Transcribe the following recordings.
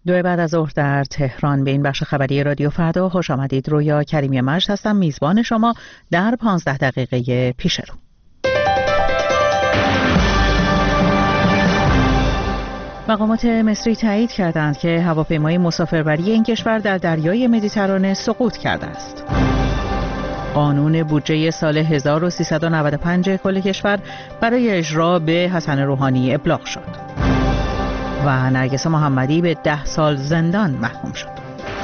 دو بعد از ظهر در تهران. به این بخش خبری رادیو فردا خوش آمدید. رویا کریمی مجد هستم، میزبان شما در 15 دقیقه پیش رو. مقامات مصری تایید کردند که هواپیمای مسافربری این کشور در دریای مدیترانه سقوط کرده است. قانون بودجه سال 1395 کل کشور برای اجرا به حسن روحانی ابلاغ شد و نرگس محمدی به 10 سال زندان محکوم شد.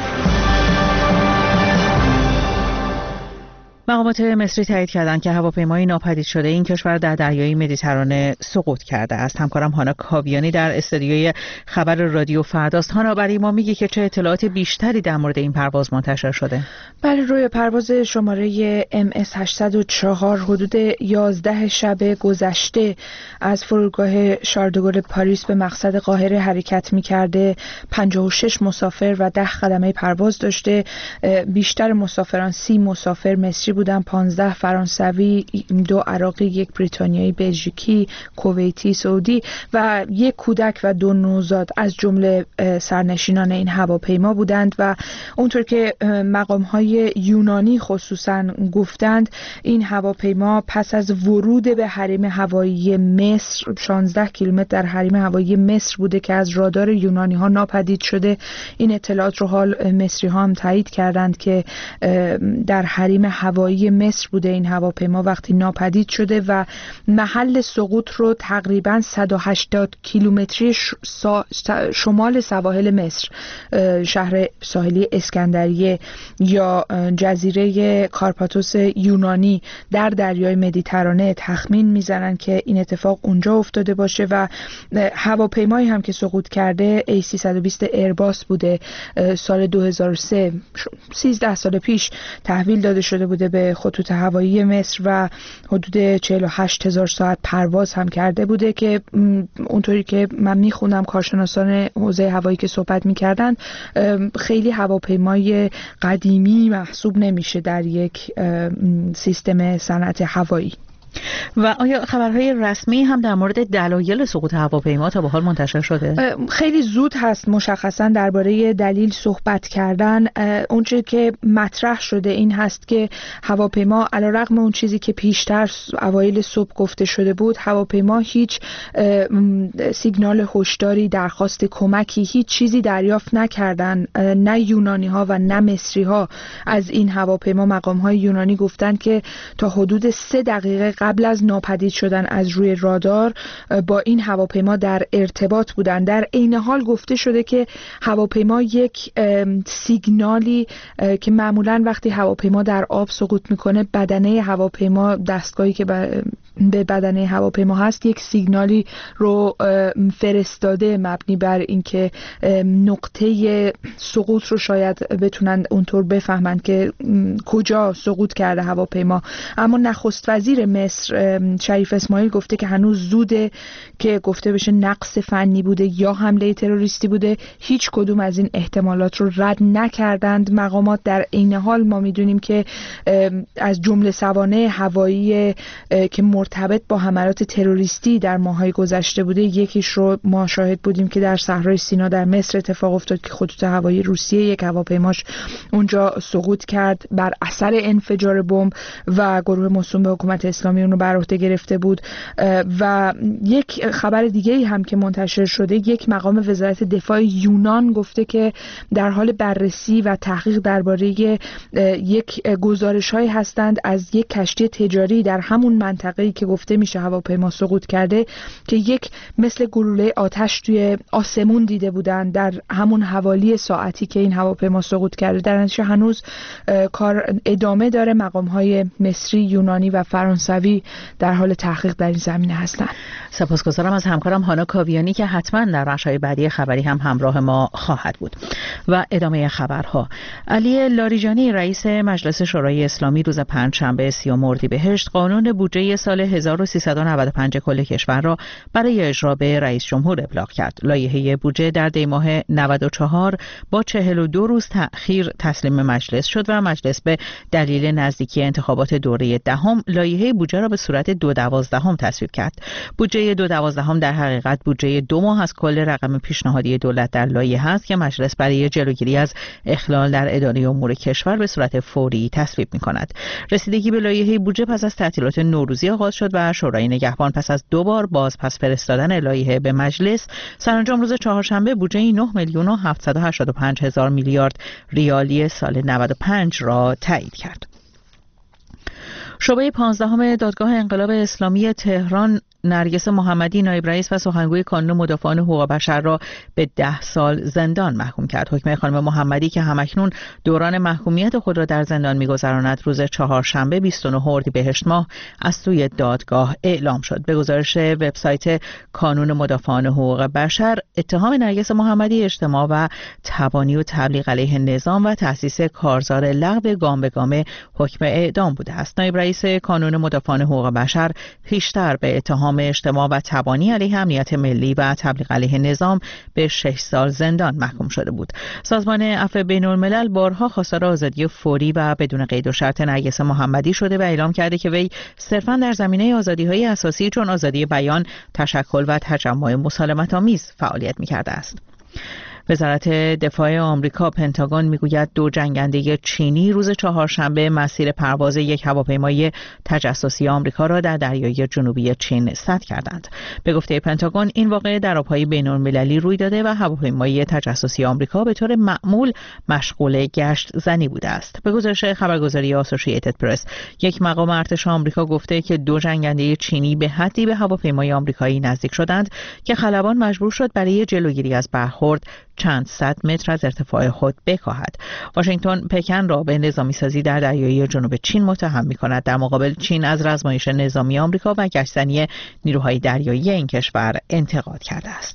مقامات مصری تایید کردند که هواپیمای ناپدید شده این کشور در دریای مدیترانه سقوط کرده است. همکارم هانا کاویانی در استودیوی خبر رادیو فرداست. هانا، برای ما میگی که چه اطلاعات بیشتری در مورد این پرواز منتشر شده؟ بله، روی پرواز شماره MS 804 حدود 11 شب گذشته از فرودگاه شاردوگل پاریس به مقصد قاهره حرکت می‌کرده. 56 مسافر و 10 خدمه پرواز داشته. بیشتر مسافران 30 مسافر مصری بودن، 15 فرانسوی، 2 عراقی، 1 بریتانیایی، بلژیکی، کویتی، سعودی و 1 کودک و 2 نوزاد از جمله سرنشینان این هواپیما بودند. و اونطور که مقام‌های یونانی خصوصاً گفتند، این هواپیما پس از ورود به حریم هوایی مصر 16 کیلومتر در حریم هوایی مصر بوده که از رادار یونانی‌ها ناپدید شده. این اطلاعات رو حال مصری‌ها هم تایید کردند که در حریم هوایی مصر بوده این هواپیما وقتی ناپدید شده و محل سقوط رو تقریباً 180 کیلومتری شمال سواحل مصر، شهر ساحلی اسکندریه یا جزیره کارپاتوس یونانی در دریای مدیترانه تخمین میزنن که این اتفاق اونجا افتاده باشه. و هواپیمایی هم که سقوط کرده A320 ایرباس بوده، سال 2003 13 سال پیش تحویل داده شده بوده به خطوط هوایی مصر و حدود 48,000 ساعت پرواز هم کرده بوده که اونطوری که من میخونم کارشناسان حوزه هوایی که صحبت میکردن، خیلی هواپیمای قدیمی محسوب نمیشه در یک سیستم صنعت هوایی. و آیا خبرهای رسمی هم در مورد دلایل سقوط هواپیما تا به حال منتشر شده؟ خیلی زود هست مشخصا درباره دلیل صحبت کردن. اونچه که مطرح شده این هست که هواپیما علیرغم اون چیزی که پیشتر اوایل صبح گفته شده بود، هواپیما هیچ سیگنال هشداری، درخواست کمکی، هیچ چیزی دریافت نکردن، نه یونانی ها و نه مصری ها از این هواپیما. مقام های یونانی گفتن که تا حدود 3 دقیقه قبل از ناپدید شدن از روی رادار با این هواپیما در ارتباط بودند. در عین حال گفته شده که هواپیما یک سیگنالی که معمولاً وقتی هواپیما در آب سقوط میکنه، بدنه هواپیما، دستگاهی که به بدنه هواپیما هست، یک سیگنالی رو فرستاده مبنی بر اینکه نقطه سقوط رو شاید بتونن اونطور بفهمند که کجا سقوط کرده هواپیما. اما نخست وزیر مصر شریف اسماعیل گفته که هنوز زوده که گفته بشه نقص فنی بوده یا حمله تروریستی بوده. هیچ کدوم از این احتمالات رو رد نکردند مقامات. در عین حال ما میدونیم که از جمله سوانح هوایی که مرتبط با حملات تروریستی در ماه‌های گذشته بوده، یکیش رو ما شاهد بودیم که در صحرای سینا در مصر اتفاق افتاد که خطوط هوایی روسیه یک هواپیماش اونجا سقوط کرد بر اثر انفجار بمب و گروه موسوم به حکومت اسلامی اون رو بر عهده گرفته بود. و یک خبر دیگه هم که منتشر شده، یک مقام وزارت دفاع یونان گفته که در حال بررسی و تحقیق درباره یک گزارش‌هایی هستند از یک کشتی تجاری در همون منطقه‌ای که گفته میشه هواپیما سقوط کرده که یک مثل گلوله آتش توی آسمون دیده بودن در همون حوالی ساعتی که این هواپیما سقوط کرده. در نتیجه هنوز کار ادامه داره. مقام‌های مصری، یونانی و فرانسوی در حال تحقیق در این زمینه هستند. سپاسگزارم از همکارم هانا کاویانی که حتما در بخش‌های بعدی خبری هم همراه ما خواهد بود. و ادامه خبرها. علی لاریجانی رئیس مجلس شورای اسلامی روز پنجشنبه 30 اردیبهشت قانون بودجه سال سال 1395 کل کشور را برای اجرا به رئیس جمهور ابلاغ کرد. لایحه بودجه در دی‌ماه 94 با 42 روز تأخیر تسلیم مجلس شد و مجلس به دلیل نزدیکی انتخابات دوره دهم لایحه بودجه را به صورت 2/12 تصویب کرد. بودجه 2/12 در حقیقت بودجه 2 ماه از کل رقم پیشنهادی دولت در لایحه است که مجلس برای جلوگیری از اخلال در اداره امور کشور به صورت فوری تصویب می‌کند. رسیدگی به لایحه بودجه پس از تعطیلات نوروزی آغاز شد و شورای نگهبان پس از 2 بار پس فرستادن لایحه به مجلس سرانجام روز چهارشنبه بودجه 9,785,000 میلیارد ریالی سال 95 را تایید کرد. شعبه 15 دادگاه انقلاب اسلامی تهران نرگس محمدی نایب رئیس و سخنگوی کانون مدافعان حقوق بشر را به 10 سال زندان محکوم کرد. حکم خانم محمدی که همکنون دوران محکومیت خود را در زندان می‌گذراند روز چهارشنبه 29 اردیبهشت ماه از سوی دادگاه اعلام شد. به گزارش وبسایت کانون مدافعان حقوق بشر، اتهام نرگس محمدی اجتماع و تبانی و تبلیغ علیه نظام و تأسیس کارزار لغو گام به گام حکم اعدام بوده است. نایب رئیس کانون مدافعان حقوق بشر پیشتر به اتهام اجتماع و تبانی علیه امنیت ملی و تبلیغ علیه نظام به 6 سال زندان محکوم شده بود. سازمان عفو بین‌الملل بارها خواستار آزادی فوری و بدون قید و شرط نرگس محمدی شده و اعلام کرده که وی صرفاً در زمینه آزادی‌های اساسی چون آزادی بیان، تشکل و تجمع مسالمت‌آمیز فعالیت می‌کرده است. وزارت دفاع آمریکا پنتاگون میگوید 2 جنگنده چینی روز چهارشنبه مسیر پرواز یک هواپیمای تجسسی آمریکا را در دریای جنوبی چین سد کردند. به گفته پنتاگون این واقعه در آبهای بین‌المللی روی داده و هواپیمای تجسسی آمریکا به طور معمول مشغول گشت زنی بوده است. به گزارش خبرگزاری آسوشییتد پرس، یک مقام ارتش آمریکا گفته که 2 جنگنده چینی به حدی به هواپیمای آمریکایی نزدیک شدند که خلبان مجبور شد برای جلوگیری از برخورد چند صد متر از ارتفاع خود بکاهد. واشنگتن پکن را به نظامی سازی در دریای جنوب چین متهم می‌کند. در مقابل چین از رزمایش نظامی آمریکا و گشتزنی نیروهای دریایی این کشور انتقاد کرده است.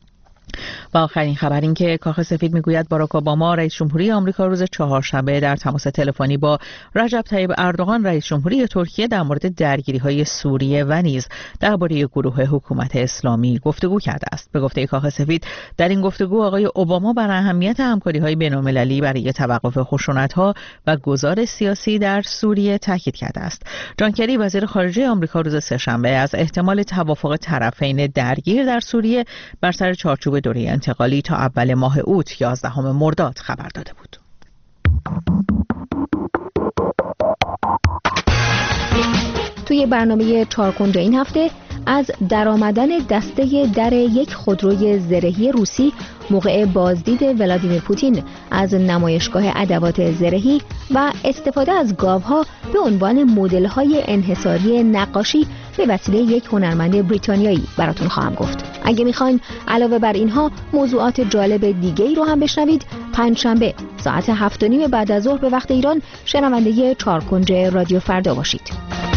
و آخرین خبر این که کاخ سفید میگوید باراک اوباما رئیس جمهوری آمریکا روز چهارشنبه در تماس تلفنی با رجب طیب اردوغان رئیس جمهوری ترکیه در مورد درگیری‌های سوریه و نیز درباره گروه حکومت اسلامی گفتگو کرده است. به گفته کاخ سفید در این گفتگو آقای اوباما بر اهمیت همکاری‌های بین‌المللی برای توقف خشونت‌ها و گذار سیاسی در سوریه تاکید کرده است. جان کری وزیر خارجه آمریکا روز سه‌شنبه از احتمال توافق طرفین درگیر در سوریه بر سر چارچوب دوره انتقالی تا اول ماه اوت 11 مرداد خبر داده بود. توی برنامه 4 کنج این هفته از درآمدن دسته در یک خودروی زرهی روسی موقع بازدید ولادیمیر پوتین از نمایشگاه ادوات زرهی و استفاده از گاوها به عنوان مدل‌های انحصاری نقاشی به وسیله یک هنرمند بریتانیایی براتون خواهم گفت. اگه میخواین علاوه بر اینها موضوعات جالب دیگه‌ای رو هم بشنوید، پنجشنبه ساعت 7:30 بعد از ظهر به وقت ایران شنونده 4 کنج رادیو فردا باشید.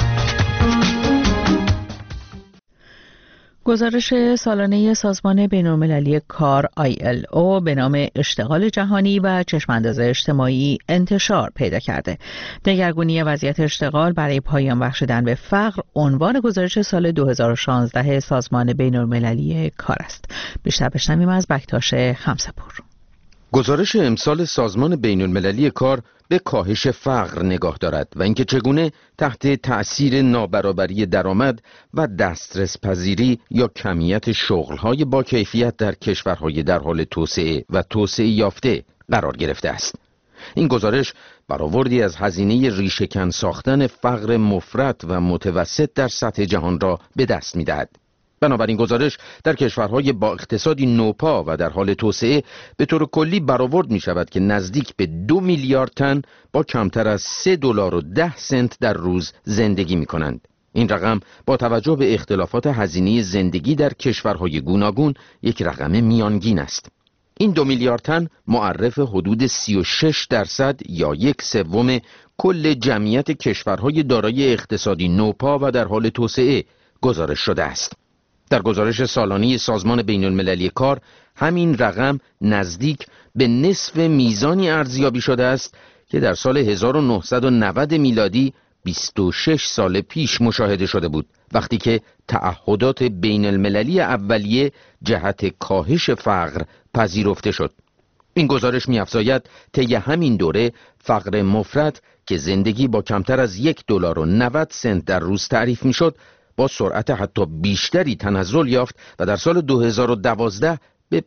گزارش سالانه سازمان بین‌المللی کار ILO به نام اشتغال جهانی و چشمانداز اجتماعی انتشار پیدا کرده. دگرگونی وضعیت اشتغال برای پایان بخشیدن به فقر عنوان گزارش سال 2016 سازمان بین‌المللی کار است. بیشتر بشنویم از بکتاش خمسه‌پور. گزارش امسال سازمان بین‌المللی کار به کاهش فقر نگاه دارد و اینکه چگونه تحت تأثیر نابرابری درآمد و دسترس پذیری یا کمیت شغل‌های با کیفیت در کشورهای در حال توسعه و توسعه یافته قرار گرفته است. این گزارش برآوردی از هزینه ریشه‌کن ساختن فقر مفرط و متوسط در سطح جهان را به دست می‌دهد. بنابراین گزارش در کشورهای با اقتصادی نوپا و در حال توسعه به طور کلی برآورد می شود که نزدیک به 2 میلیارد تن با کمتر از $3.10 در روز زندگی می کنند. این رقم با توجه به اختلافات هزینه زندگی در کشورهای گوناگون یک رقم میانگین است. این 2 میلیارد تن معرف حدود 36% یا 1/3 کل جمعیت کشورهای دارای اقتصادی نوپا و در حال توسعه گزارش شده است. در گزارش سالانه سازمان بین‌المللی کار همین رقم نزدیک به نصف میزانی ارزیابی شده است که در سال 1990 میلادی 26 سال پیش مشاهده شده بود، وقتی که تعهدات بین المللی اولیه جهت کاهش فقر پذیرفته شد. این گزارش می‌افزاید طی همین دوره فقر مفرط که زندگی با کمتر از $1.90 در روز تعریف می‌شد، با سرعت حتی بیشتری تنزل یافت و در سال 2012 به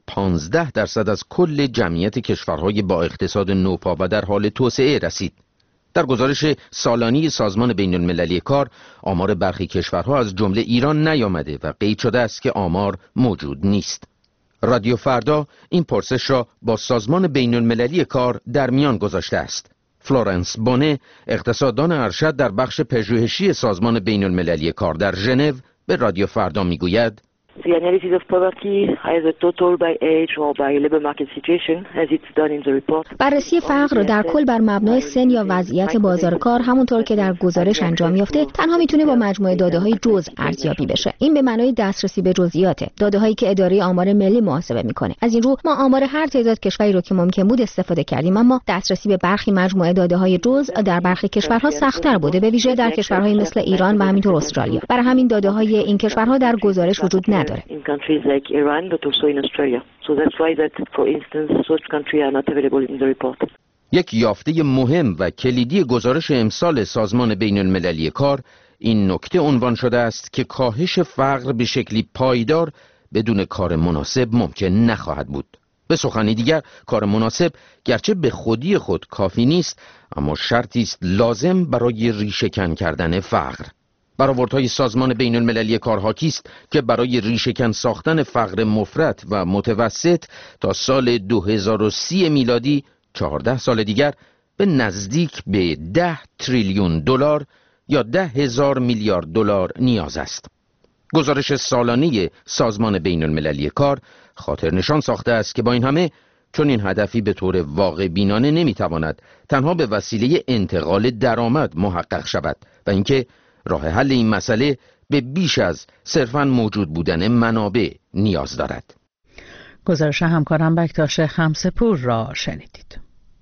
15% از کل جمعیت کشورهای با اقتصاد نوپا و در حال توسعه رسید. در گزارش سالانه سازمان بین المللی کار، آمار برخی کشورها از جمله ایران نیامده و قید شده است که آمار موجود نیست. رادیو فردا این پرسش را با سازمان بین المللی کار در میان گذاشته است. فلورنس بونه، اقتصاددان ارشد در بخش پژوهشی سازمان بین المللی کار در ژنو، به رادیو فردا میگوید: The analysis of poverty, either total by age or by labor market situation, as it's done in the report. بررسی فقر در کل بر مبنای سن یا وضعیت بازار کار همونطور که در گزارش انجام یافته تنها میتونه با مجموعه داده‌های جزء ارزیابی بشه. این به معنای دسترسی به جزئیاته، داده‌هایی که اداره آمار ملی محاسبه میکنه. از این رو ما آمار هر تعداد کشوری رو که ممکن بود استفاده کردیم، اما دسترسی به برخی مجموعه داده‌های جزء در برخی کشورها سخت‌تر بوده، به ویژه در کشورهای مثل ایران و همینطور استرالیا. برای همین داده‌های این کشورها در گزارش وجود نداره. In countries like Iran, but also in Australia. So that's why that, for instance, such countries are not available in the report. یک یافته مهم و کلیدی گزارش امسال سازمان بین المللی کار این نکته عنوان شده است که کاهش فقر به شکلی پایدار بدون کار مناسب ممکن نخواهد بود. به سخن دیگر، کار مناسب گرچه به خودی خود کافی نیست، اما شرطی است لازم برای ریشه‌کن کردن فقر. برآوردهای سازمان بین المللی کار حاکی است که برای ریشه‌کن ساختن فقر مفرط و متوسط تا سال 2030 میلادی 14 سال دیگر به نزدیک به 10 تریلیون دلار یا 10,000 میلیارد دلار نیاز است. گزارش سالانه سازمان بین المللی کار خاطر نشان ساخته است که با این همه چون این هدفی به طور واقع بینانه نمیتواند تنها به وسیله انتقال درآمد محقق شود و اینکه راه حل این مسئله به بیش از صرفاً موجود بودن منابع نیاز دارد. گزارش همکارم بکتاش خمسپور را شنیدید.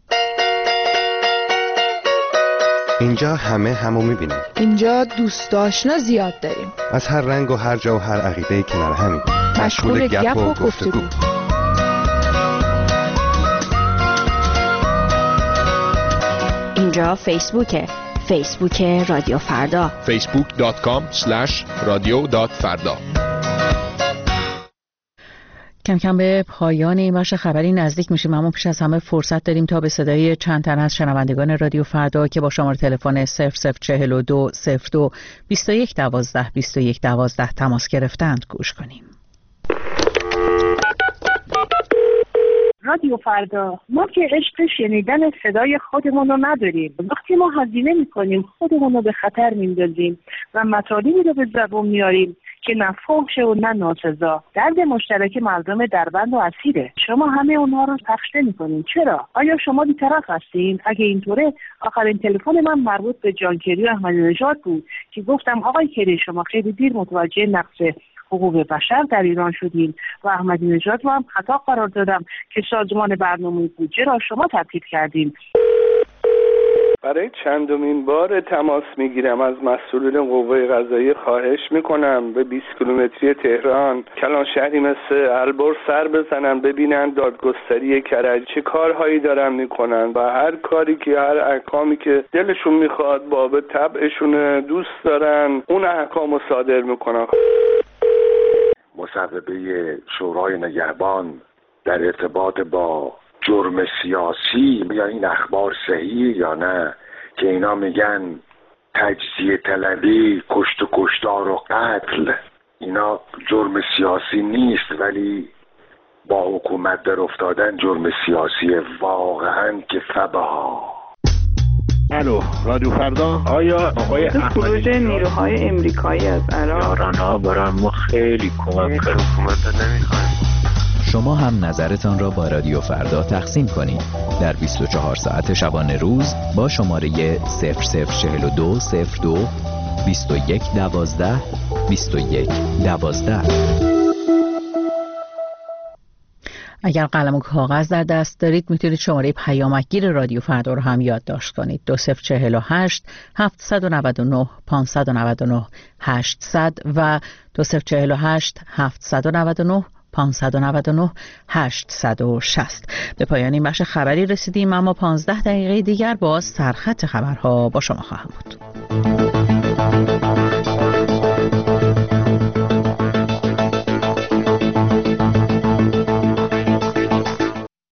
اینجا همو میبینیم. اینجا دوست آشنا زیاد داریم. از هر رنگ و هر جا و هر عقیده کنار همیم. مشغول گپ و گفتگو. اینجا فیسبوکه. فیسبوک رادیو فردا. facebook.com/radio.farda. کم کم به پایان این بخش خبری نزدیک میشیم، اما پیش از همه فرصت داریم تا به صدای چند تن از شنوندگان رادیو فردا که با شماره تلفن 0042 02 21 12 21 12 تماس گرفتند گوش کنیم. رادیو فردا، ما که عشق شنیدن صدای خودمون رو نداریم. وقتی ما هزینه میکنیم خودمون رو به خطر میندازیم و مطالبی رو به زبون میاریم که نه فحشه و نه ناسزا. درد مشترک مردم دربند و اسیره. شما همه اونها رو پخش نمی‌کنین. چرا؟ آیا شما بی‌طرف هستین؟ اگه اینطوره، آخرین تلفن من مربوط به جان کری و احمدی نژاد بود که گفتم آقای کری شما خیلی دیر متوجه نقص حقوق بشر در ایران شدین و احمدی نژاد رو هم خطا قرار دادم که سازمان برنامه بودجه را شما تبدیل کردین. برای چندمین بار تماس میگیرم از مسئولین قوه قضاییه، خواهش میکنم به 20 کیلومتری تهران کلان شهری مثل البرز سر بزنن، ببینن دادگستری کرج چه کارهایی دارن میکنن و هر کاری که هر احکامی که دلشون میخواد باب طبعشون دوست دارن اون احکامو صادر میکنن. مصوبه شورای نگهبان در ارتباط با جرم سیاسی، یا این اخبار صحیح یا نه که اینا میگن تجزیه طلبی، کشت و کشتار و قتل، اینا جرم سیاسی نیست ولی با حکومت در افتادن جرم سیاسی واقعا که فبها. الو رادیو فردا. آیا آقای خروج نیروهای امریکایی از عراق یاران‌ها برای ما خیلی کمک کرد. حکومت نمیخوایم. شما هم نظرتان را با رادیو فردا تقسیم کنید در 24 ساعت شبانه روز با شماره 0042 02 21 12 21 12. اگر قلم و کاغذ در دست دارید میتونید شماره پیامکگیر رادیو فردا رو هم یادداشت کنید. 2048 799 599 800 و 2048 799 599 860. به پایان این بخش خبری رسیدیم، اما 15 دقیقه دیگر باز سرخط خبرها با شما خواهم بود.